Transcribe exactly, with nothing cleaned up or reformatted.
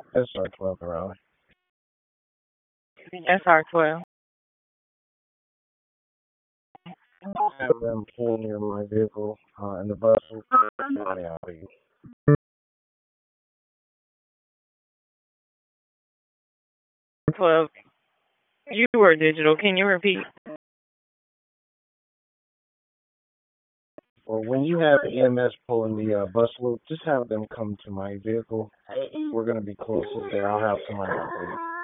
S R twelve around. S R twelve. Have them pull near my vehicle uh, in the bus. Money out of you. twelve. You were digital. Can you repeat? Or when you have E M S pulling the uh, bus loop, just have them come to my vehicle. We're gonna be close there. I'll have somebody out there.